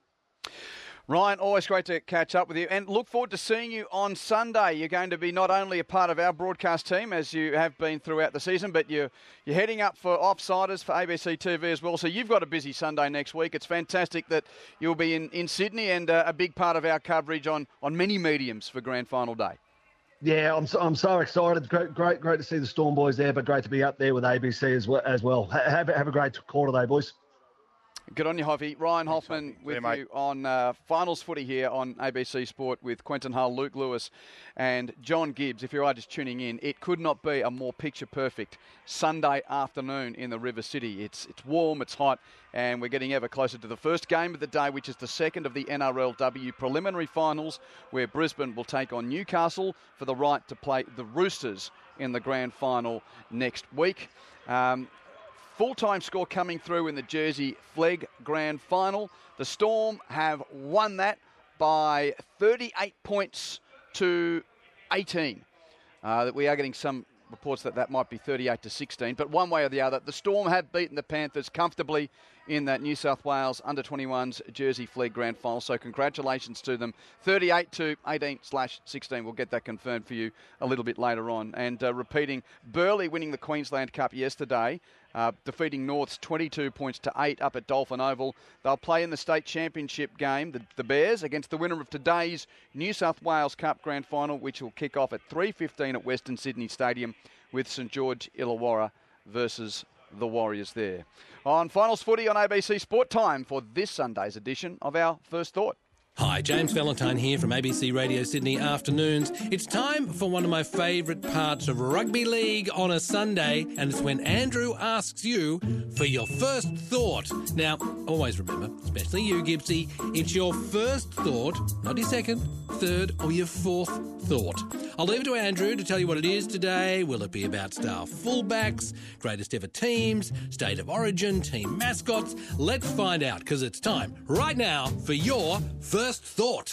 Ryan, always great to catch up with you, and look forward to seeing you on Sunday. You're going to be not only a part of our broadcast team, as you have been throughout the season, but you're, you're heading up for Offsiders for A B C T V as well. So you've got a busy Sunday next week. It's fantastic that you'll be in, in Sydney and uh, a big part of our coverage on, on many mediums for Grand Final Day. Yeah, I'm so, I'm so excited. Great, great, great to see the Storm boys there, but great to be up there with A B C as well. As well. Have, have a great quarter day, boys. Good on you, Hovey. Ryan Hoffman with yeah, you on uh, finals footy here on A B C Sport with Quentin Hull, Luke Lewis and John Gibbs. If you are just tuning in, it could not be a more picture-perfect Sunday afternoon in the River City. It's it's warm, it's hot, and we're getting ever closer to the first game of the day, which is the second of the N R L W preliminary finals, where Brisbane will take on Newcastle for the right to play the Roosters in the grand final next week. Um, Full-time score coming through in the Jersey Flegg Grand Final. The Storm have won that by thirty-eight points to eighteen. Uh, that we are getting some reports that that might be thirty-eight to sixteen, but one way or the other, the Storm have beaten the Panthers comfortably in that New South Wales under twenty-ones Jersey Flegg Grand Final. So congratulations to them. thirty-eight to eighteen slash sixteen. We'll get that confirmed for you a little bit later on. And uh, repeating, Burleigh winning the Queensland Cup yesterday, uh, defeating Norths twenty-two points to eight up at Dolphin Oval. They'll play in the state championship game, the, the Bears, against the winner of today's New South Wales Cup Grand Final, which will kick off at three fifteen at Western Sydney Stadium with St George Illawarra versus the Warriors there. On Finals Footy on A B C Sport, time for this Sunday's edition of our First Thought. Hi, James Valentine here from A B C Radio Sydney Afternoons. It's time for one of my favourite parts of rugby league on a Sunday, and it's when Andrew asks you for your first thought. Now, always remember, especially you, Gibbsy, it's your first thought, not your second, third or your fourth thought. I'll leave it to Andrew to tell you what it is today. Will it be about star fullbacks, greatest ever teams, state of origin, team mascots? Let's find out, because it's time right now for your first thought.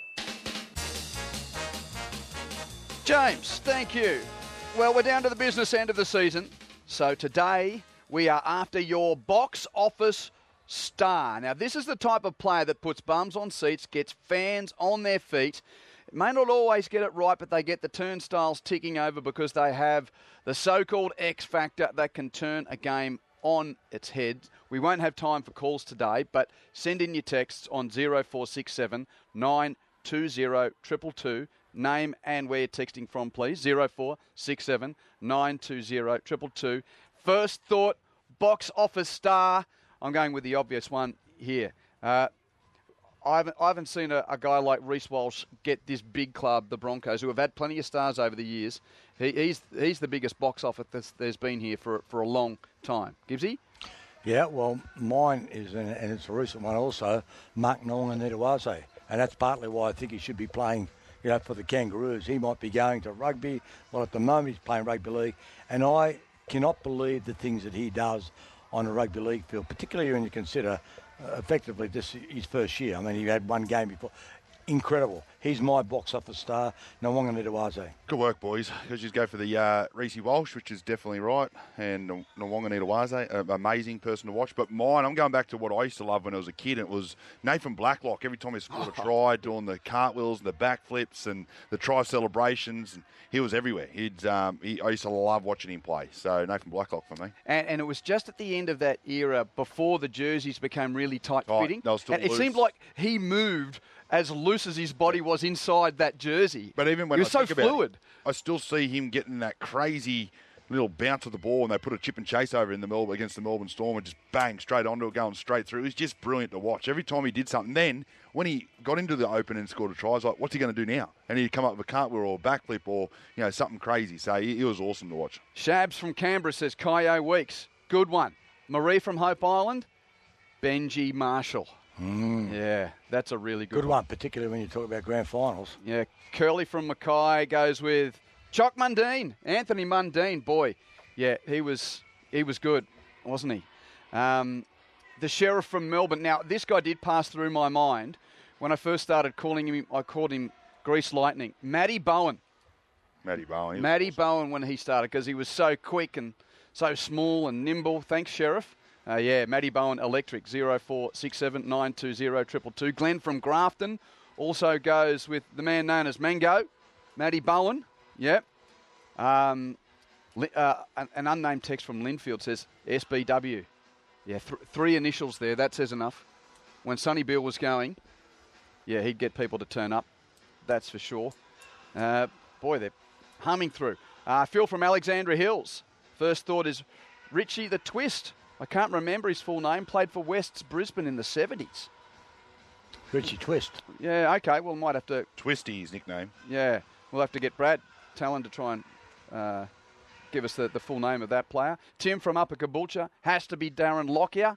James, thank you. Well, we're down to the business end of the season. So today we are after your box office star. Now, this is the type of player that puts bums on seats, gets fans on their feet. It may not always get it right, but they get the turnstiles ticking over because they have the so-called X factor that can turn a game on its head. We won't have time for calls today, but send in your texts on zero four six seven nine two zero two two two. Name and where you're texting from, please. zero four six seven nine two zero two two two. First thought, box office star. I'm going with the obvious one here. Uh, I haven't, I haven't seen a, a guy like Reece Walsh get this big club, the Broncos, who have had plenty of stars over the years. He, he's he's the biggest box office that's, there's been here for for a long time. Gibbsy? Yeah, well, mine is, and it's a recent one also, Mark Nonga-Nitawase. And that's partly why I think he should be playing, you know, for the Kangaroos. He might be going to rugby. Well, at the moment he's playing rugby league. And I cannot believe the things that he does on a rugby league field, particularly when you consider uh, effectively this his first year. I mean, he had one game before. Incredible. He's my box office star, Nonga-Nitawase. Good work, boys. Because you go for the uh, Reece Walsh, which is definitely right, and Nonga-Nitawase, an amazing person to watch. But mine, I'm going back to what I used to love when I was a kid. It was Nathan Blacklock. Every time he scored a try, doing the cartwheels and the backflips and the try celebrations, and he was everywhere. He'd, um, he, I used to love watching him play. So Nathan Blacklock for me. And, and it was just at the end of that era, before the jerseys became really tight-fitting. Tight. And it loose. seemed like he moved as loose as his body was inside that jersey. But even when he was I so think about fluid. It, I still see him getting that crazy little bounce of the ball, and they put a chip and chase over in the Melbourne against the Melbourne Storm and just bang straight onto it, going straight through. It was just brilliant to watch. Every time he did something, then when he got into the open and scored a try, I was like, what's he going to do now? And he'd come up with a cartwheel or a backflip or, you know, something crazy. So he, he was awesome to watch. Shabs from Canberra says Kayo Weeks. Good one. Marie from Hope Island. Benji Marshall. Mm. Yeah, that's a really good, Good one, particularly when you talk about grand finals. Yeah, Curly from Mackay goes with Chock Mundine. Anthony Mundine, boy. Yeah, he was he was good, wasn't he? Um, the Sheriff from Melbourne. Now, this guy did pass through my mind. When I first started calling him, I called him Grease Lightning. Matty Bowen. Matty Bowen. Matty awesome. Bowen when he started, because he was so quick and so small and nimble. Thanks, Sheriff. Uh, yeah, Matty Bowen Electric, zero four six seven nine two zero two two two. Glenn from Grafton also goes with the man known as Mango, Matty Bowen. Yep. Um, uh, an, an unnamed text from Linfield says S B W. Yeah, th- three initials there. That says enough. When Sonny Bill was going, yeah, he'd get people to turn up. That's for sure. Uh, boy, they're humming through. Uh, Phil from Alexandra Hills. First thought is Richie the Twist. I can't remember his full name. Played for West's Brisbane in the seventies. Richie Twist. Yeah, okay. Well, might have to... Twisty, his nickname. Yeah. We'll have to get Brad Talon to try and uh, give us the, the full name of that player. Tim from Upper Caboolture. Has to be Darren Lockyer.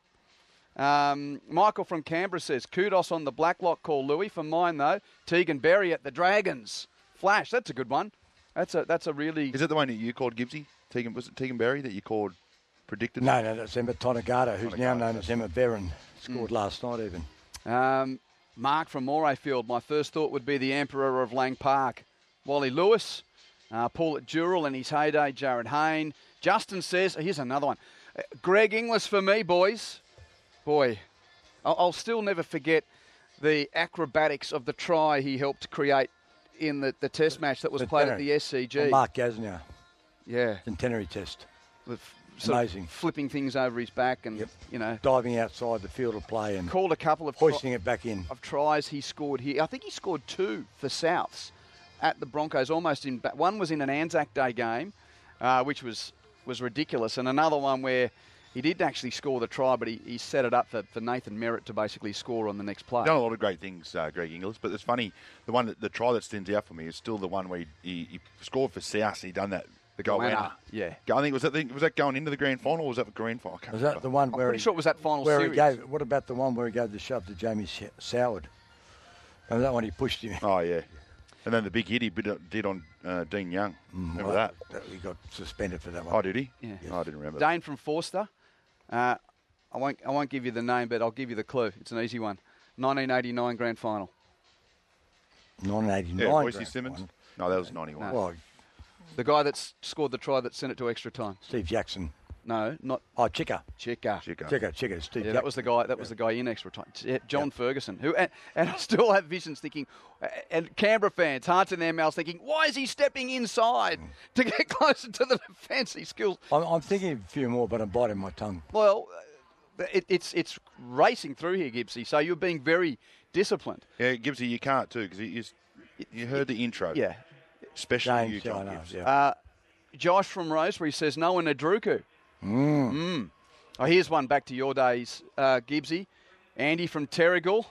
Um, Michael from Canberra says, kudos on the Blacklock call, Louis. For mine, though, Tegan Berry at the Dragons. Flash. That's a good one. That's a that's a really... Is that the one that you called Gibbsy? Tegan, was it Tegan Berry that you called... Predicted? No, no, that's Emma Tonegata, who's now known as Emma Veron. Scored mm. last night even. Um, Mark from Morayfield. My first thought would be the Emperor of Lang Park. Wally Lewis, uh, Paul at Dural in his heyday, Jared Hayne. Justin says, here's another one. Uh, Greg Inglis for me, boys. Boy, I'll, I'll still never forget the acrobatics of the try he helped create in the, the test match that was Centenary. played at the S C G. Well, Mark Gasnier. Yeah. Centenary test. With Amazing. Flipping things over his back and, yep. you know. Diving outside the field of play and called a couple of hoisting tri- it back in. Of tries he scored here. I think he scored two for Souths at the Broncos, almost in back. One was in an Anzac Day game, uh, which was, was ridiculous, and another one where He did actually score the try, but he, he set it up for, for Nathan Merritt to basically score on the next play. He's done a lot of great things, uh, Greg Inglis, but it's funny, the one that, the try that stands out for me is still the one where he, he, he scored for South, he done that. The goal winner, winner. yeah. I think was that the, was that going into the grand final, or was that the grand final? Was that the one where I'm pretty he, sure it was that final where series. He gave, what about the one where he gave the shove to Jamie Soward? Remember that one he pushed him? Oh yeah. And then the big hit he did on uh, Dean Young. Mm, remember well, that? He got suspended for that one. Oh, did he? Yeah. Oh, I didn't remember. Dane from Forster. Uh, I won't. I won't give you the name, but I'll give you the clue. It's an easy one. nineteen eighty-nine grand final. nineteen eighty-nine. Yeah, Boise grand Simmons. final. No, that was ninety-one. No. Well, The guy that scored the try that sent it to extra time. Steve Jackson. No, not Oh, Chica. Chica. Chica. Chica, Chica. Steve Yeah, Jackson. that was the guy. That was the guy in extra time. Yeah, John Ferguson. Who and, and I still have visions thinking, and Canberra fans, hearts in their mouths, thinking, why is he stepping inside Mm. to get closer to the defence? He skills. I'm, I'm thinking a few more, but I'm biting my tongue. Well, it, it's it's racing through here, Gibbsy. So you're being very disciplined. Yeah, Gibbsy, you can't too because you, you heard the intro. Yeah. Especially James, you, yeah, I John know, Gibbs. yeah. Uh, Josh from Rosebery says no one Nadruku. Mm. Mm. Oh, here's one back to your days, uh, Gibbsy. Andy from Terrigal.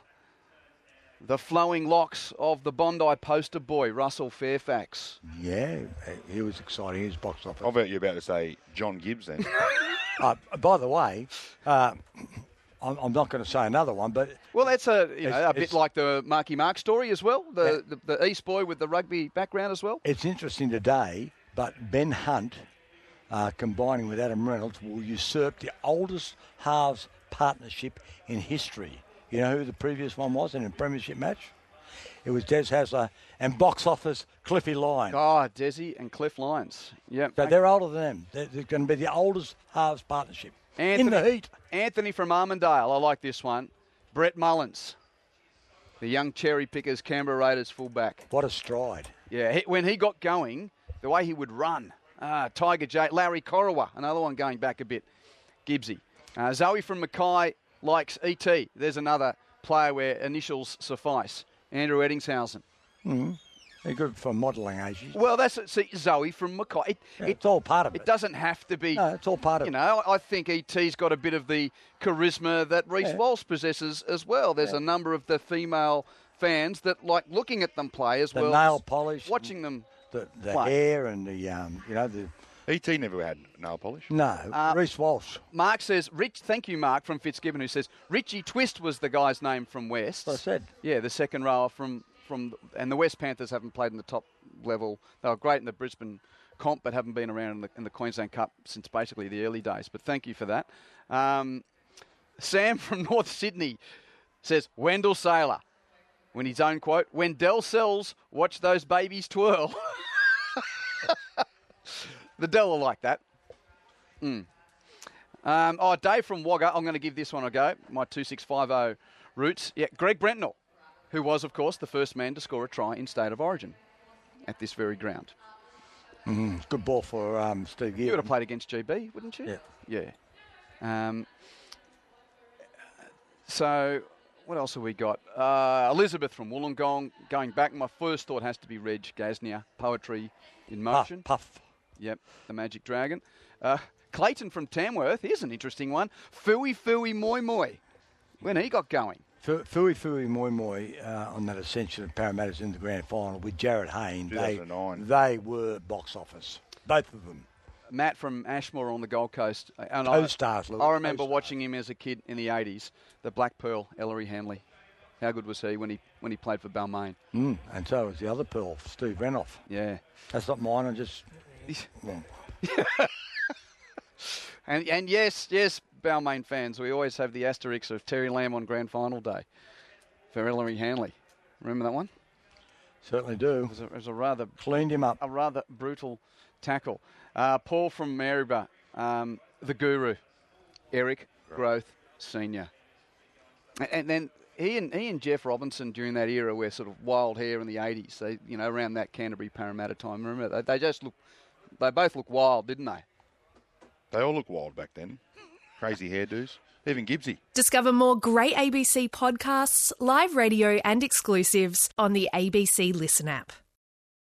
The flowing locks of the Bondi poster boy, Russell Fairfax. Yeah, he was exciting. He was box office. I bet you're about to say John Gibbs then. uh, by the way, uh, I'm, I'm not going to say another one, but Well, that's a you know It's- a bit it's- like the Marky Mark story as well. The, the the East boy with the rugby background as well. it's interesting today, but Ben Hunt, uh, combining with Adam Reynolds, will usurp the oldest halves partnership in history. You know who the previous one was in a premiership match? It was Des Hasler and box office Cliffy Lyon. Oh, Desi and Cliff Lyons. Yeah. So they're older than them. They're, they're going to be the oldest halves partnership. Anthony, in the heat. Anthony from Armandale. I like this one. Brett Mullins, the young cherry pickers, Canberra Raiders fullback. What a stride. Yeah, he, when he got going, the way he would run. Ah, Tiger J. Larry Corowa, another one going back a bit. Gibbsy. Uh, Zoe from Mackay likes E T. There's another player where initials suffice. Andrew Eddingshausen. Mm. They're good for modelling ages. Well, that's see, Zoe from Mackay. It, Yeah, it, it's all part of it. It doesn't have to be. No, it's all part of You it. know, I think E T's got a bit of the charisma that Reece Yeah. Walsh possesses as well. There's Yeah. a number of the female fans that like looking at them play as The well. nail as polish. Watching them. The, the play. hair and the, um, you know, the... E T never had nail polish. No, Uh, Reece Walsh. Mark says, Rich, thank you, Mark, from Fitzgibbon, who says, Richie Twist was the guy's name from West. That's what I said. Yeah, the second rower from, from, and the West Panthers haven't played in the top level. They were great in the Brisbane comp, but haven't been around in the, in the Queensland Cup since basically the early days. But thank you for that. Um, Sam from North Sydney says, Wendell Saylor, when his own quote, when Dell sells, watch those babies twirl. The Dell will like that. Mm. Um, oh, Dave from Wagga, I'm going to give this one a go. My two six five zero roots. Yeah, Greg Brentnell, who was, of course, the first man to score a try in State of Origin at this very ground. Mm-hmm. Good ball for um, Steve Gear. You would have played against G B, wouldn't you? Yeah. Yeah. Um, so, what else have we got? Uh, Elizabeth from Wollongong. Going back, my first thought has to be Reg Gasnier, Poetry in Motion. Puff. Puff. Yep, the Magic Dragon. Uh, Clayton from Tamworth. Here's an interesting one. Fooey Fooey Moi Moi. When he got going. Fu- Fui Fui Moi Moi uh, on that ascension of Parramatta's in the grand final with Jared Hayne. They, two thousand nine. they were box office. Both of them. Matt from Ashmore on the Gold Coast. And Co-stars, I, Louis, I remember co-stars. watching him as a kid in the eighties. The Black Pearl, Ellery Hanley. How good was he when he when he played for Balmain? Mm, and so was the other Pearl, Steve Renoff. Yeah. That's not mine. I just... well, And and yes, yes, Balmain fans, we always have the asterisk of Terry Lamb on grand final day for Ellery Hanley. Remember that one? certainly do. It was a, it was a rather Cleaned him up. a rather brutal tackle. Uh, Paul from Maryborough, um, the guru, Eric Groth Senior, and, and then he and he and Jeff Robinson during that era were sort of wild hair in the eighties. They, you know, around that Canterbury Parramatta time. Remember, they, they just look, they both look wild, didn't they? They all look wild back then. Crazy hairdos. Even Gibbsy. Discover more great A B C podcasts, live radio and exclusives on the A B C Listen app.